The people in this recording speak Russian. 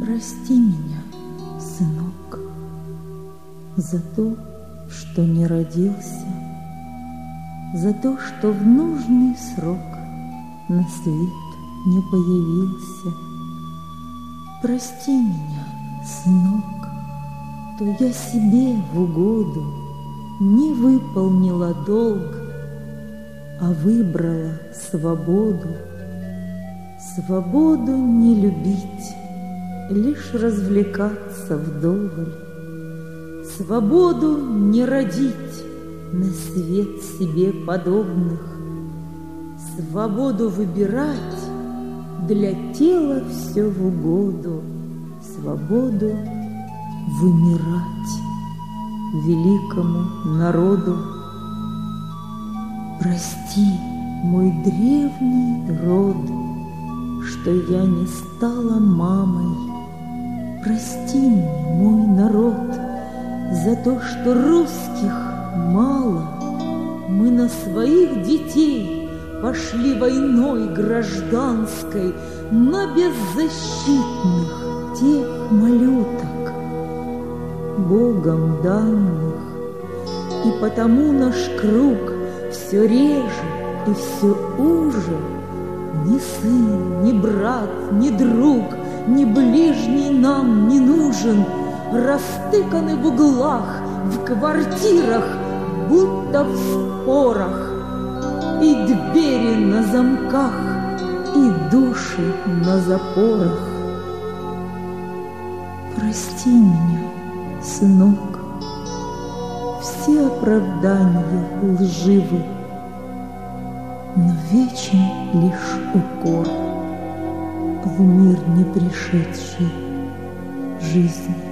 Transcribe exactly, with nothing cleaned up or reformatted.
Прости меня, сынок, за то, что не родился, за то, что в нужный срок на свет не появился. Прости меня, сынок, то я себе в угоду не выполнила долг, а выбрала свободу. Свободу не любить, лишь развлекаться вдоволь. Свободу не родить на свет себе подобных. Свободу выбирать для тела все в угоду. Свободу вымирать великому народу. Прости, мой древний род, что я не стала мамой. Прости мне, мой народ, за то, что русских мало. Мы на своих детей пошли войной гражданской, на беззащитных тех малюток, Богом данных. И потому наш круг все реже и все уже. Ни сын, ни брат, ни друг, ни ближний нам не нужен. Растыканы в углах, в квартирах, будто в спорах. И двери на замках, и души на запорах. Прости меня, сынок, все оправдания лживы, но вечен лишь укор в мир не пришедшей жизни.